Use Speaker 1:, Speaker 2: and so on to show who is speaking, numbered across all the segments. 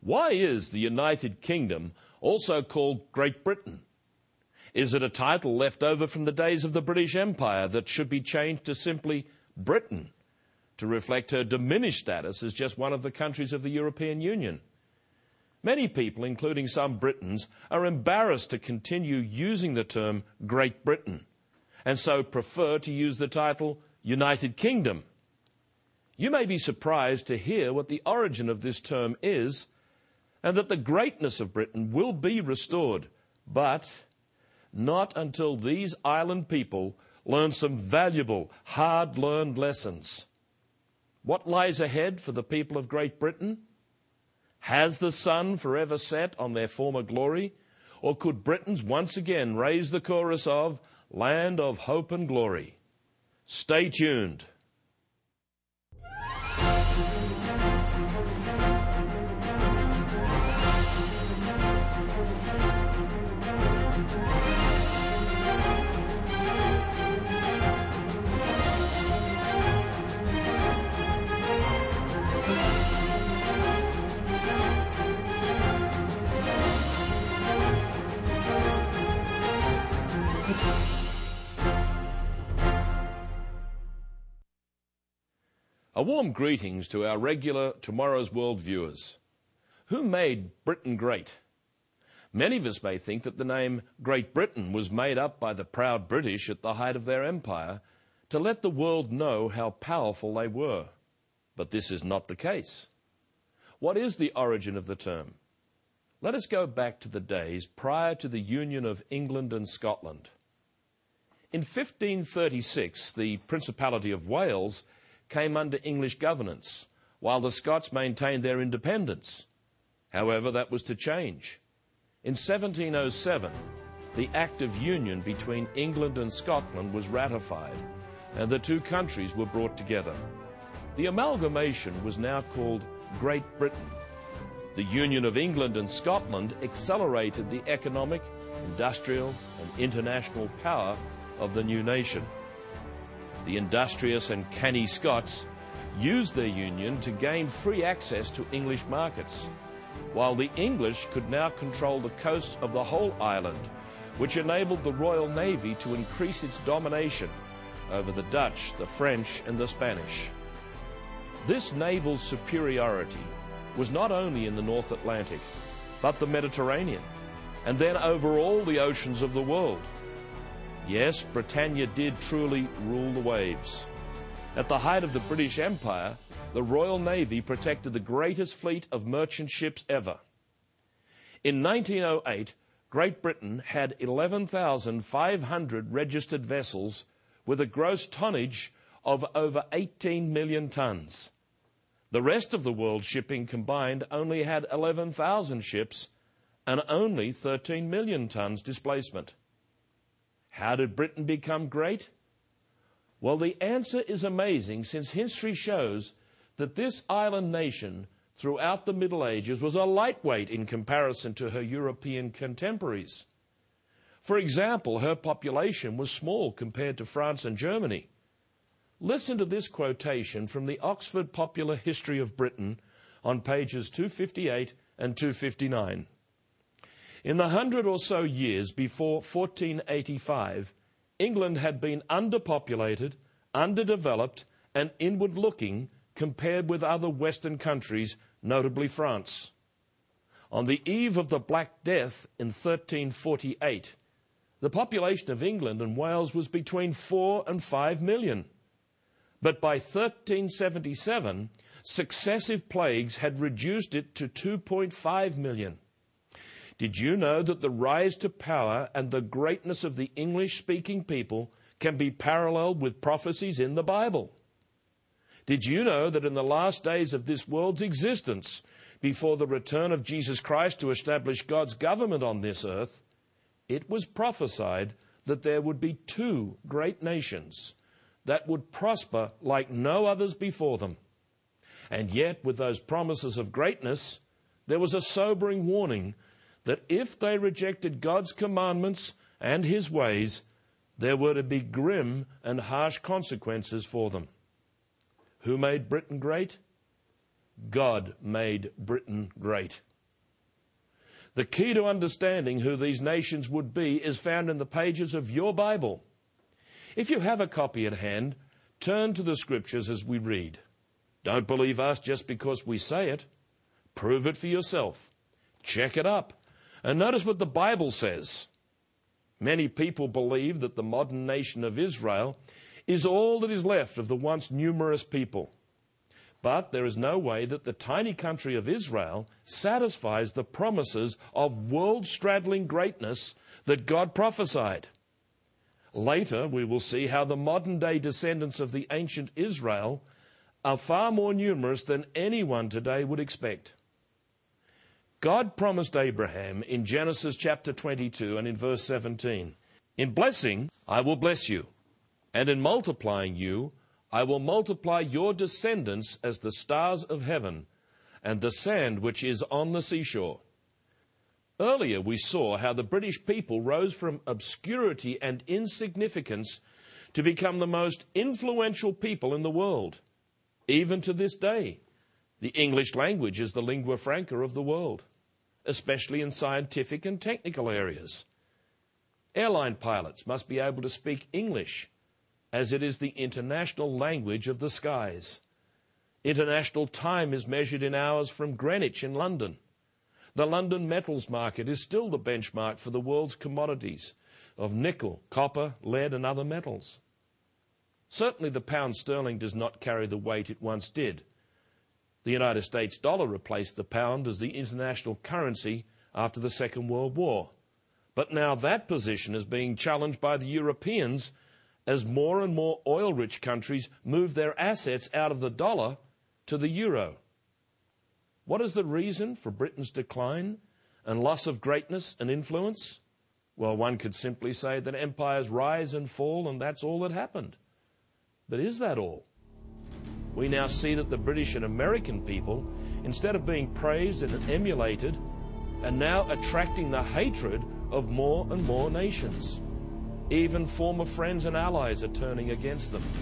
Speaker 1: Why is the United Kingdom also called Great Britain? Is it a title left over from the days of the British Empire that should be changed to simply Britain to reflect her diminished status as just one of the countries of the European Union? Many people, including some Britons, are embarrassed to continue using the term Great Britain and so prefer to use the title United Kingdom. You may be surprised to hear what the origin of this term is and that the greatness of Britain will be restored, but not until these island people learn some valuable, hard-learned lessons. What lies ahead for the people of Great Britain? Has the sun forever set on their former glory? Or could Britons once again raise the chorus of Land of Hope and Glory? Stay tuned. A warm greetings to our regular Tomorrow's World viewers. Who made Britain great? Many of us may think that the name Great Britain was made up by the proud British at the height of their empire to let the world know how powerful they were. But this is not the case. What is the origin of the term? Let us go back to the days prior to the union of England and Scotland. In 1536, the Principality of Wales came under English governance, while the Scots maintained their independence. However, that was to change. In 1707, the Act of Union between England and Scotland was ratified, and the two countries were brought together. The amalgamation was now called Great Britain. The union of England and Scotland accelerated the economic, industrial, and international power of the new nation. The industrious and canny Scots used their union to gain free access to English markets, while the English could now control the coasts of the whole island, which enabled the Royal Navy to increase its domination over the Dutch, the French, and the Spanish. This naval superiority was not only in the North Atlantic, but the Mediterranean, and then over all the oceans of the world. Yes, Britannia did truly rule the waves. At the height of the British Empire, the Royal Navy protected the greatest fleet of merchant ships ever. In 1908, Great Britain had 11,500 registered vessels with a gross tonnage of over 18 million tons. The rest of the world shipping combined only had 11,000 ships and only 13 million tons displacement. How did Britain become great? Well, the answer is amazing, since history shows that this island nation throughout the Middle Ages was a lightweight in comparison to her European contemporaries. For example, her population was small compared to France and Germany. Listen to this quotation from the Oxford Popular History of Britain on pages 258 and 259. In the 100 or so years before 1485, England had been underpopulated, underdeveloped, and inward-looking compared with other Western countries, notably France. On the eve of the Black Death in 1348, the population of England and Wales was between 4 and 5 million. But by 1377, successive plagues had reduced it to 2.5 million. Did you know that the rise to power and the greatness of the English-speaking people can be paralleled with prophecies in the Bible? Did you know that in the last days of this world's existence, before the return of Jesus Christ to establish God's government on this earth, it was prophesied that there would be two great nations that would prosper like no others before them? And yet, with those promises of greatness, there was a sobering warning that if they rejected God's commandments and his ways, there were to be grim and harsh consequences for them. Who made Britain great? God made Britain great. The key to understanding who these nations would be is found in the pages of your Bible. If you have a copy at hand, turn to the Scriptures as we read. Don't believe us just because we say it. Prove it for yourself. Check it up. And notice what the Bible says. Many people believe that the modern nation of Israel is all that is left of the once numerous people. But there is no way that the tiny country of Israel satisfies the promises of world-straddling greatness that God prophesied. Later, we will see how the modern-day descendants of the ancient Israel are far more numerous than anyone today would expect. God promised Abraham in Genesis chapter 22 and in verse 17, "In blessing I will bless you, and in multiplying you I will multiply your descendants as the stars of heaven and the sand which is on the seashore." Earlier we saw how the British people rose from obscurity and insignificance to become the most influential people in the world. Even to this day, the English language is the lingua franca of the world, especially in scientific and technical areas. Airline pilots must be able to speak English, as it is the international language of the skies. International time is measured in hours from Greenwich in London. The London metals market is still the benchmark for the world's commodities of nickel, copper, lead and other metals. Certainly the pound sterling does not carry the weight it once did. The United States dollar replaced the pound as the international currency after the Second World War. But now that position is being challenged by the Europeans as more and more oil-rich countries move their assets out of the dollar to the euro. What is the reason for Britain's decline and loss of greatness and influence? Well, one could simply say that empires rise and fall, and that's all that happened. But is that all? We now see that the British and American people, instead of being praised and emulated, are now attracting the hatred of more and more nations. Even former friends and allies are turning against them.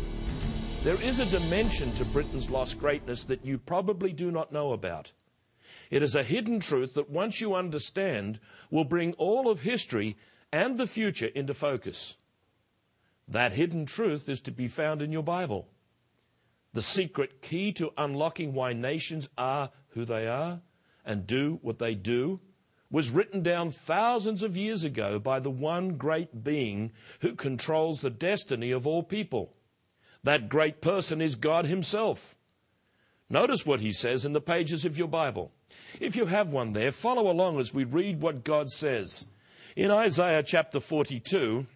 Speaker 1: There is a dimension to Britain's lost greatness that you probably do not know about. It is a hidden truth that once you understand will bring all of history and the future into focus. That hidden truth is to be found in your Bible. The secret key to unlocking why nations are who they are and do what they do was written down thousands of years ago by the one great being who controls the destiny of all people. That great person is God himself. Notice what he says in the pages of your Bible. If you have one there, follow along as we read what God says. In Isaiah chapter 42,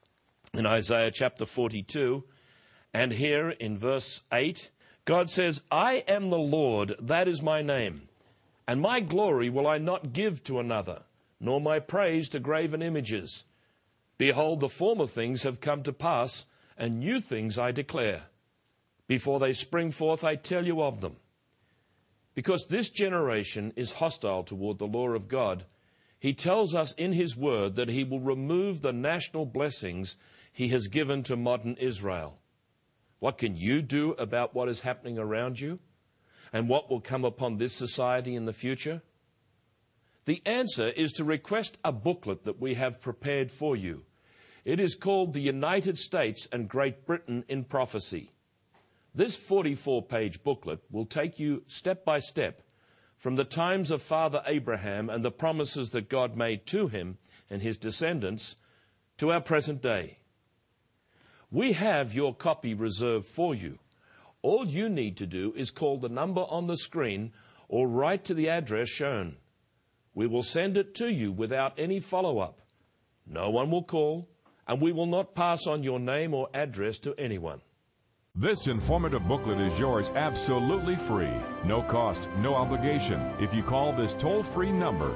Speaker 1: and here in verse 8, God says, "I am the Lord, that is my name. And my glory will I not give to another, nor my praise to graven images. Behold, the former things have come to pass, and new things I declare. Before they spring forth, I tell you of them." Because this generation is hostile toward the law of God, he tells us in his word that he will remove the national blessings he has given to modern Israel. What can you do about what is happening around you? And what will come upon this society in the future? The answer is to request a booklet that we have prepared for you. It is called The United States and Great Britain in Prophecy. This 44-page booklet will take you step by step from the times of Father Abraham and the promises that God made to him and his descendants to our present day. We have your copy reserved for you. All you need to do is call the number on the screen or write to the address shown. We will send it to you without any follow-up. No one will call, and we will not pass on your name or address to anyone.
Speaker 2: This informative booklet is yours absolutely free. No cost, no obligation. If you call this toll-free number,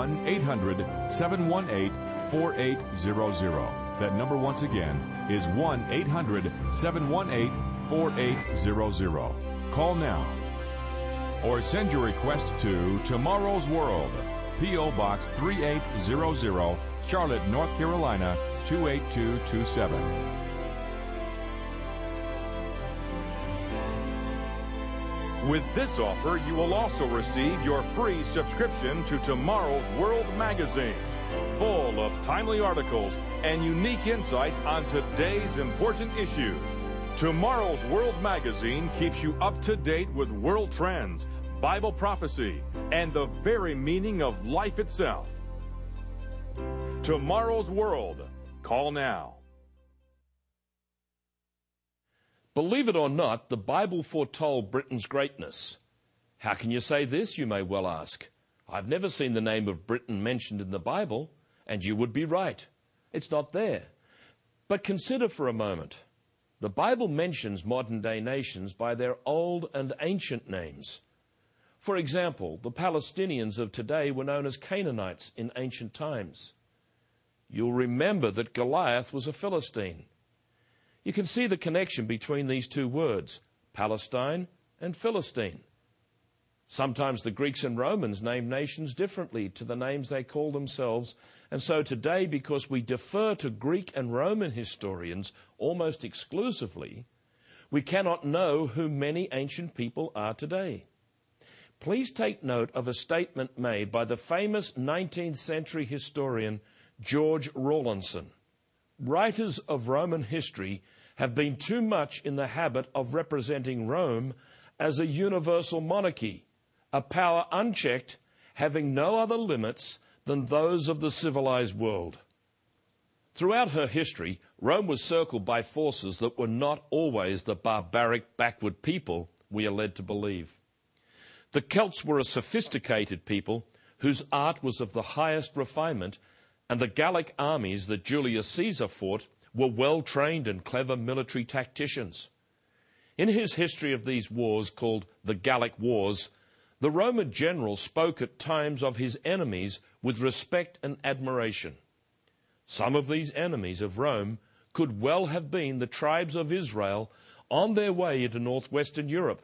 Speaker 2: 1-800-718-4800. That number once again is 1-800-718-4800. Call now. Or send your request to Tomorrow's World, P.O. Box 3800, Charlotte, North Carolina, 28227. With this offer, you will also receive your free subscription to Tomorrow's World magazine, full of timely articles and unique insight on today's important issues. Tomorrow's World magazine keeps you up to date with world trends, Bible prophecy, and the very meaning of life itself. Tomorrow's World. Call now.
Speaker 1: Believe it or not, the Bible foretold Britain's greatness. How can you say this, you may well ask? I've never seen the name of Britain mentioned in the Bible, and you would be right. It's not there. But consider for a moment. The Bible mentions modern-day nations by their old and ancient names. For example, the Palestinians of today were known as Canaanites in ancient times. You'll remember that Goliath was a Philistine. You can see the connection between these two words, Palestine and Philistine. Sometimes the Greeks and Romans named nations differently to the names they call themselves, and so today, because we defer to Greek and Roman historians almost exclusively, we cannot know who many ancient people are today. Please take note of a statement made by the famous 19th century historian George Rawlinson. Writers of Roman history have been too much in the habit of representing Rome as a universal monarchy, a power unchecked, having no other limits than those of the civilized world. Throughout her history, Rome was circled by forces that were not always the barbaric, backward people we are led to believe. The Celts were a sophisticated people whose art was of the highest refinement, and the Gallic armies that Julius Caesar fought were well-trained and clever military tacticians. In his history of these wars, called the Gallic Wars, the Roman general spoke at times of his enemies with respect and admiration. Some of these enemies of Rome could well have been the tribes of Israel on their way into northwestern Europe.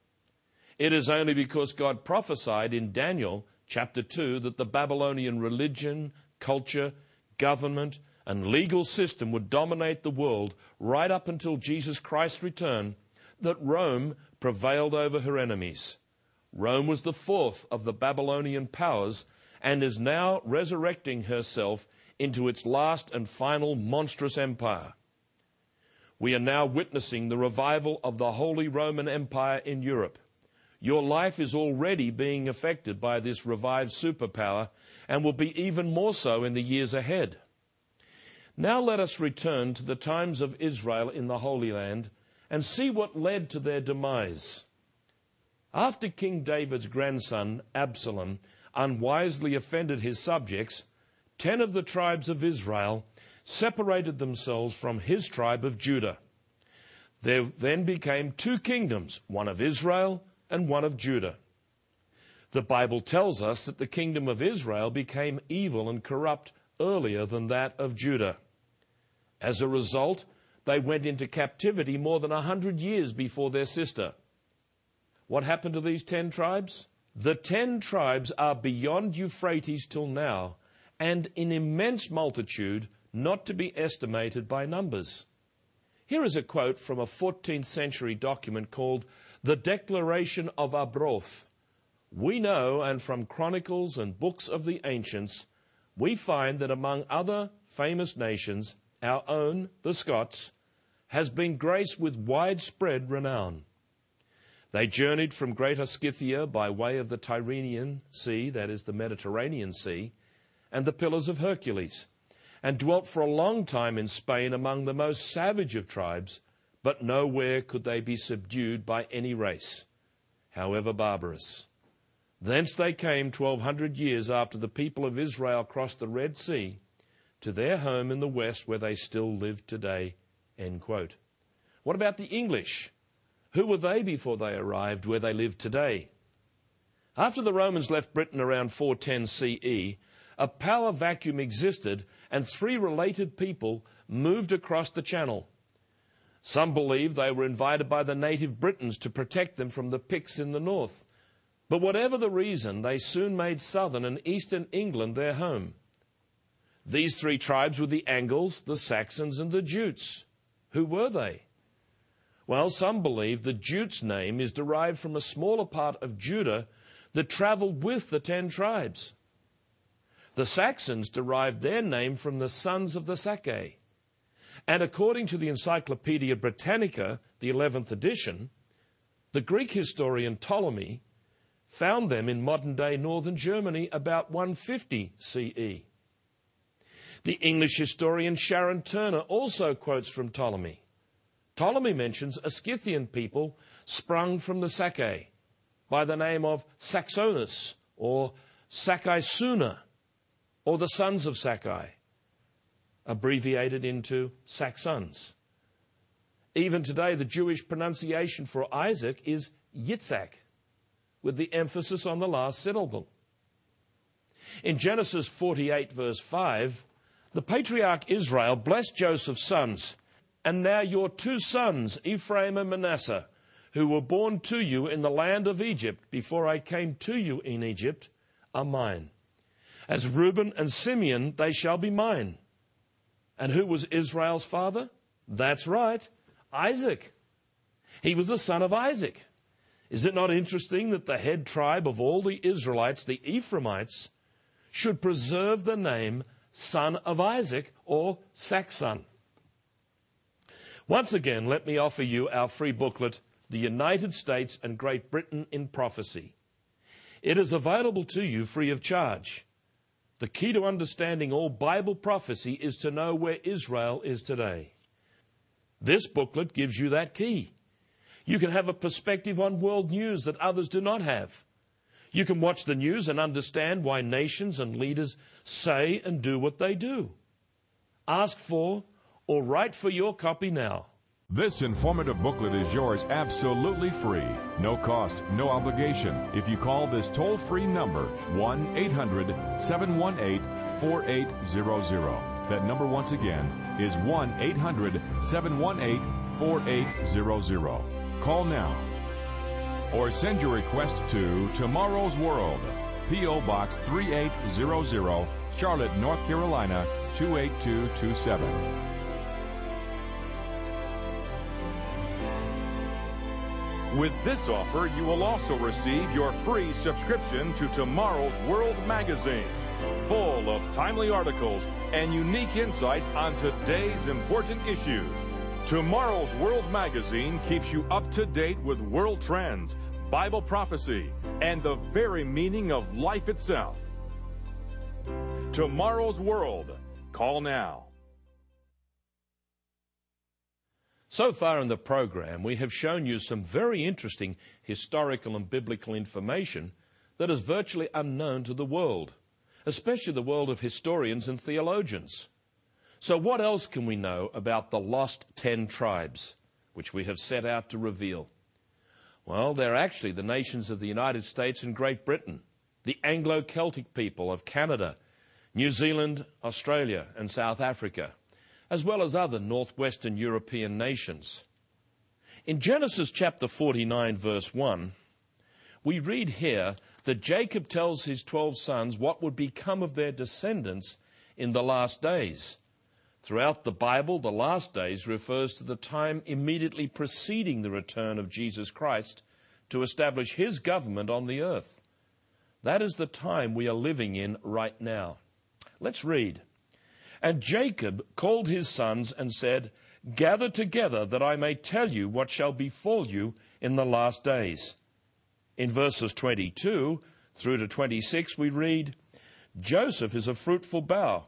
Speaker 1: It is only because God prophesied in Daniel chapter 2 that the Babylonian religion, culture, government, and legal system would dominate the world right up until Jesus Christ's return, that Rome prevailed over her enemies. Rome was the fourth of the Babylonian powers and is now resurrecting herself into its last and final monstrous empire. We are now witnessing the revival of the Holy Roman Empire in Europe. Your life is already being affected by this revived superpower and will be even more so in the years ahead. Now let us return to the times of Israel in the Holy Land and see what led to their demise. After King David's grandson, Absalom, unwisely offended his subjects, 10 of the tribes of Israel separated themselves from his tribe of Judah. There then became 2 kingdoms, one of Israel and one of Judah. The Bible tells us that the kingdom of Israel became evil and corrupt earlier than that of Judah. As a result, they went into captivity more than 100 years before their sister. What happened to these 10 tribes? The 10 tribes are beyond Euphrates till now, and in immense multitude, not to be estimated by numbers. Here is a quote from a 14th century document called the Declaration of Arbroath. We know, and from chronicles and books of the ancients, we find that among other famous nations, our own, the Scots, has been graced with widespread renown. They journeyed from Greater Scythia by way of the Tyrrhenian Sea, that is the Mediterranean Sea, and the Pillars of Hercules, and dwelt for a long time in Spain among the most savage of tribes, but nowhere could they be subdued by any race, however barbarous. Thence they came 1,200 years after the people of Israel crossed the Red Sea to their home in the west where they still live today, end quote. What about the English? Who were they before they arrived where they live today? After the Romans left Britain around 410 CE, a power vacuum existed and 3 related people moved across the Channel. Some believe they were invited by the native Britons to protect them from the Picts in the north. But whatever the reason, they soon made southern and eastern England their home. These 3 tribes were the Angles, the Saxons, and the Jutes. Who were they? Well, some believe that Jute's name is derived from a smaller part of Judah that travelled with the 10 tribes. The Saxons derived their name from the sons of the Sacae. And according to the Encyclopaedia Britannica, the 11th edition, the Greek historian Ptolemy found them in modern-day northern Germany about 150 CE. The English historian Sharon Turner also quotes from Ptolemy. Ptolemy mentions a Scythian people sprung from the Sacae by the name of Saxonus or Sacaisuna, or the sons of Sacae, abbreviated into Saxons. Even today, the Jewish pronunciation for Isaac is Yitzhak, with the emphasis on the last syllable. In Genesis 48, verse 5, the patriarch Israel blessed Joseph's sons, "And now your 2 sons, Ephraim and Manasseh, who were born to you in the land of Egypt before I came to you in Egypt, are mine. As Reuben and Simeon, they shall be mine." And who was Israel's father? That's right, Isaac. He was the son of Isaac. Is it not interesting that the head tribe of all the Israelites, the Ephraimites, should preserve the name son of Isaac or Saxon? Once again, let me offer you our free booklet, The United States and Great Britain in Prophecy. It is available to you free of charge. The key to understanding all Bible prophecy is to know where Israel is today. This booklet gives you that key. You can have a perspective on world news that others do not have. You can watch the news and understand why nations and leaders say and do what they do. Ask for or write for your copy now.
Speaker 2: This informative booklet is yours absolutely free. No cost, no obligation. If you call this toll-free number, 1-800-718-4800. That number once again is 1-800-718-4800. Call now. Or send your request to Tomorrow's World, P.O. Box 3800, Charlotte, North Carolina, 28227. With this offer, you will also receive your free subscription to Tomorrow's World magazine, full of timely articles and unique insight on today's important issues. Tomorrow's World magazine keeps you up to date with world trends, Bible prophecy, and the very meaning of life itself. Tomorrow's World. Call now.
Speaker 1: So far in the program, we have shown you some very interesting historical and biblical information that is virtually unknown to the world, especially the world of historians and theologians. So what else can we know about the lost 10 tribes, which we have set out to reveal? Well, they're actually the nations of the United States and Great Britain, the Anglo-Celtic people of Canada, New Zealand, Australia, and South Africa, as well as other northwestern European nations. In Genesis chapter 49, verse 1, we read here that Jacob tells his 12 sons what would become of their descendants in the last days. Throughout the Bible, the last days refers to the time immediately preceding the return of Jesus Christ to establish his government on the earth. That is the time we are living in right now. Let's read. "And Jacob called his sons and said, 'Gather together that I may tell you what shall befall you in the last days.'" In verses 22 through to 26 we read, "Joseph is a fruitful bough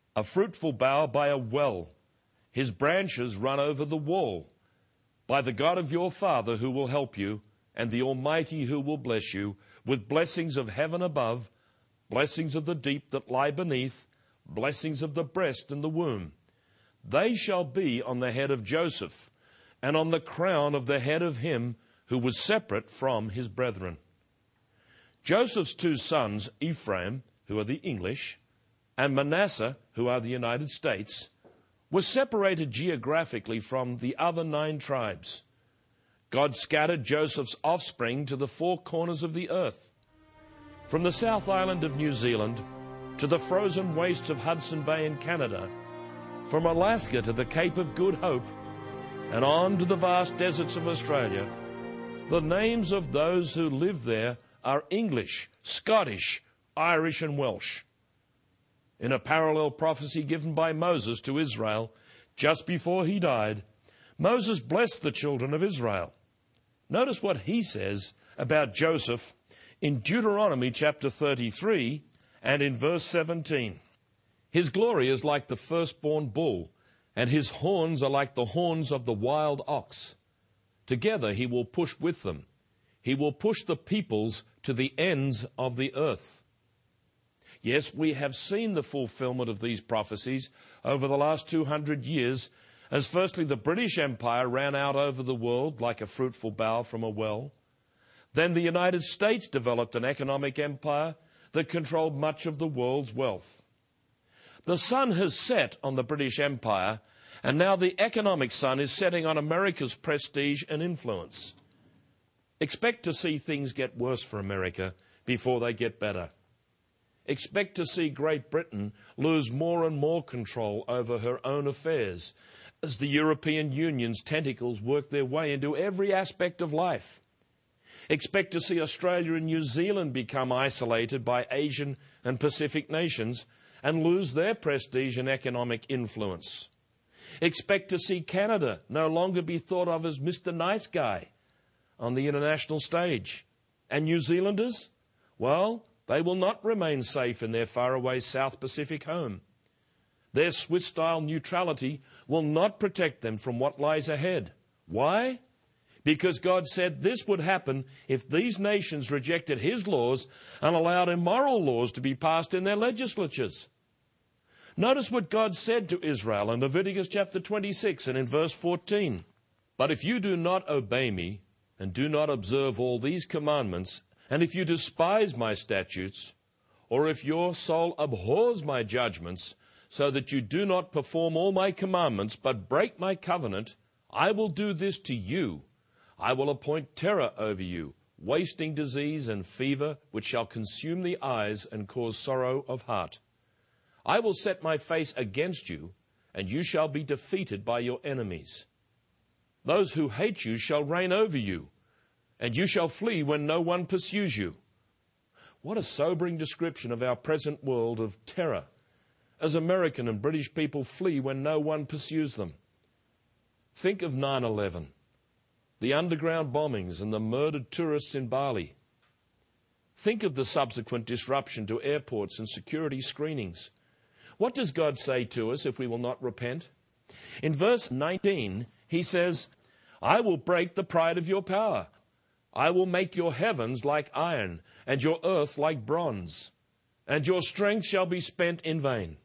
Speaker 1: by a well. His branches run over the wall. By the God of your father who will help you, and the Almighty who will bless you, with blessings of heaven above, blessings of the deep that lie beneath, blessings of the breast and the womb. They shall be on the head of Joseph, and on the crown of the head of him who was separate from his brethren." Joseph's 2 sons, Ephraim, who are the English, and Manasseh, who are the United States, were separated geographically from the other 9 tribes. God scattered Joseph's offspring to the 4 corners of the earth, from the South Island of New Zealand to the frozen wastes of Hudson Bay in Canada, from Alaska to the Cape of Good Hope, and on to the vast deserts of Australia, the names of those who live there are English, Scottish, Irish and Welsh. In a parallel prophecy given by Moses to Israel just before he died, Moses blessed the children of Israel. Notice what he says about Joseph in Deuteronomy chapter 33 and in verse 17. His glory is like the firstborn bull, and his horns are like the horns of the wild ox. Together he will push with them. He will push the peoples to the ends of the earth. Yes, we have seen the fulfillment of these prophecies over the last 200 years, as firstly the British Empire ran out over the world like a fruitful bough from a well. Then the United States developed an economic empire that controlled much of the world's wealth. The sun has set on the British Empire, and now the economic sun is setting on America's prestige and influence. Expect to see things get worse for America before they get better. Expect to see Great Britain lose more and more control over her own affairs as the European Union's tentacles work their way into every aspect of life. Expect to see Australia and New Zealand become isolated by Asian and Pacific nations and lose their prestige and economic influence. Expect to see Canada no longer be thought of as Mr. Nice Guy on the international stage. And New Zealanders? Well, they will not remain safe in their faraway South Pacific home. Their Swiss-style neutrality will not protect them from what lies ahead. Why? Because God said this would happen if these nations rejected his laws and allowed immoral laws to be passed in their legislatures. Notice what God said to Israel in Leviticus chapter 26 and in verse 14. But if you do not obey me and do not observe all these commandments, and if you despise my statutes, or if your soul abhors my judgments, so that you do not perform all my commandments, but break my covenant, I will do this to you. I will appoint terror over you, wasting disease and fever, which shall consume the eyes and cause sorrow of heart. I will set my face against you, and you shall be defeated by your enemies. Those who hate you shall reign over you, and you shall flee when no one pursues you. What a sobering description of our present world of terror, as American and British people flee when no one pursues them. Think of 9/11, the underground bombings and the murdered tourists in Bali. Think of the subsequent disruption to airports and security screenings. What does God say to us if we will not repent? In verse 19, he says, I will break the pride of your power. I will make your heavens like iron, and your earth like bronze, and your strength shall be spent in vain.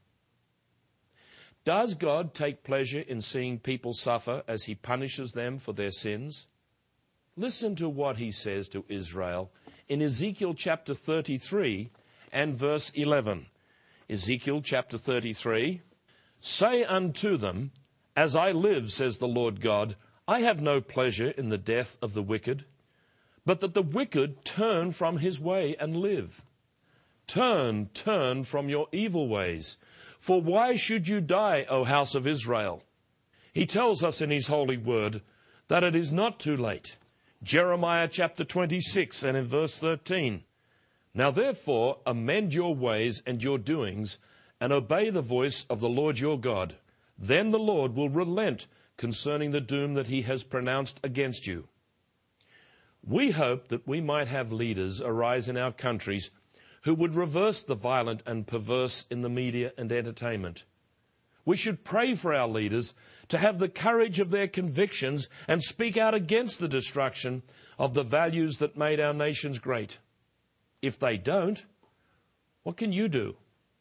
Speaker 1: Does God take pleasure in seeing people suffer as he punishes them for their sins? Listen to what he says to Israel in Ezekiel chapter 33 and verse 11. Ezekiel chapter 33, Say unto them, As I live, says the Lord God, I have no pleasure in the death of the wicked, but that the wicked turn from his way and live. Turn from your evil ways. For why should you die, O house of Israel? He tells us in his holy word that it is not too late. Jeremiah chapter 26 and in verse 13. Now therefore amend your ways and your doings, and obey the voice of the Lord your God. Then the Lord will relent concerning the doom that he has pronounced against you. We hope that we might have leaders arise in our countries who would reverse the violent and perverse in the media and entertainment. We should pray for our leaders to have the courage of their convictions and speak out against the destruction of the values that made our nations great. If they don't, what can you do?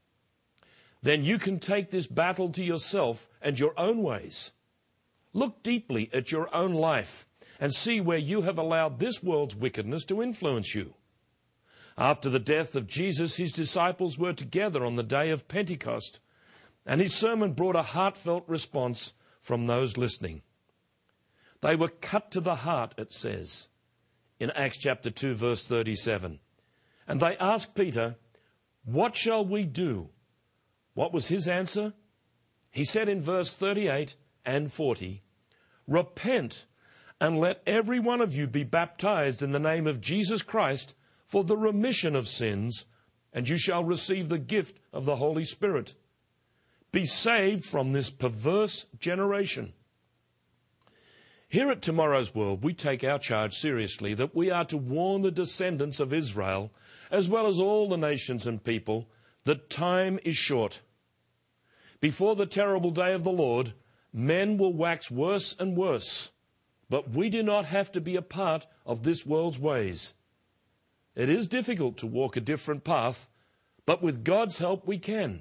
Speaker 1: Then you can take this battle to yourself and your own ways. Look deeply at your own life and see where you have allowed this world's wickedness to influence you. After the death of Jesus, his disciples were together on the day of Pentecost, and his sermon brought a heartfelt response from those listening. They were cut to the heart, it says, in Acts chapter 2, verse 37. And they asked Peter, What shall we do? What was his answer? He said in verse 38 and 40, Repent, and let every one of you be baptized in the name of Jesus Christ for the remission of sins, and you shall receive the gift of the Holy Spirit. Be saved from this perverse generation. Here at Tomorrow's World, we take our charge seriously that we are to warn the descendants of Israel, as well as all the nations and people, that time is short. Before the terrible day of the Lord, men will wax worse and worse, but we do not have to be a part of this world's ways. It is difficult to walk a different path, but with God's help we can.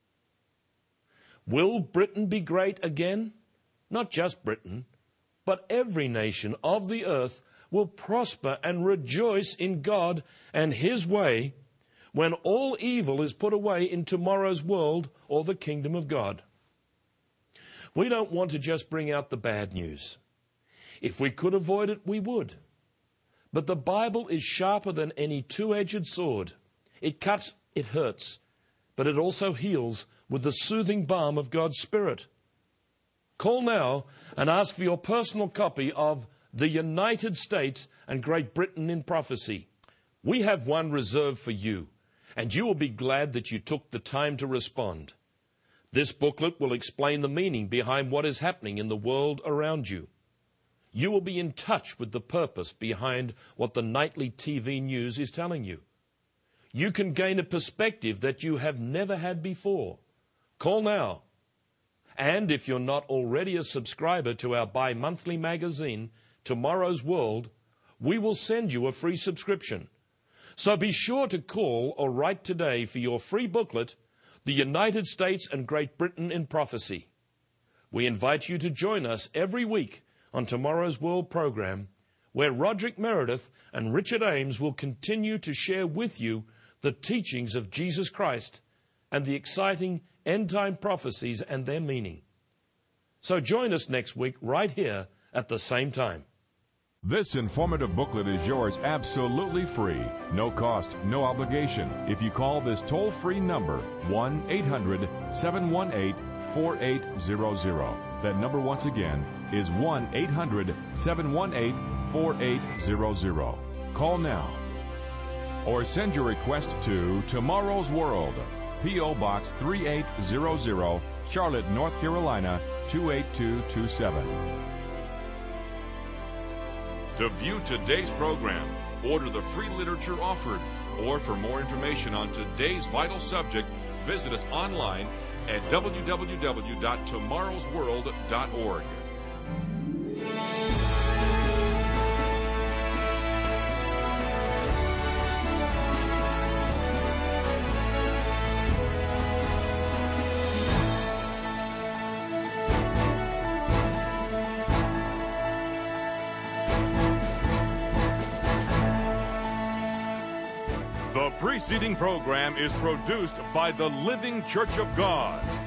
Speaker 1: Will Britain be great again? Not just Britain, but every nation of the earth will prosper and rejoice in God and His way when all evil is put away in tomorrow's world or the kingdom of God. We don't want to just bring out the bad news. If we could avoid it, we would. But the Bible is sharper than any two-edged sword. It cuts, it hurts, but it also heals with the soothing balm of God's Spirit. Call now and ask for your personal copy of The United States and Great Britain in Prophecy. We have one reserved for you, and you will be glad that you took the time to respond. This booklet will explain the meaning behind what is happening in the world around you. You will be in touch with the purpose behind what the nightly TV news is telling you. You can gain a perspective that you have never had before. Call now. And if you're not already a subscriber to our bi-monthly magazine, Tomorrow's World, we will send you a free subscription. So be sure to call or write today for your free booklet, The United States and Great Britain in Prophecy. We invite you to join us every week on Tomorrow's World program, where Roderick Meredith and Richard Ames will continue to share with you the teachings of Jesus Christ and the exciting end-time prophecies and their meaning. So join us next week right here at the same time.
Speaker 2: This informative booklet is yours absolutely free. No cost, no obligation. If you call this toll-free number, 1-800-718-4800. That number once again is 1-800-718-4800. Call now. Or send your request to Tomorrow's World, P.O. Box 3800, Charlotte, North Carolina, 28227. To view today's program, order the free literature offered, or for more information on today's vital subject, visit us online at www.tomorrowsworld.org. The preceding program is produced by the Living Church of God.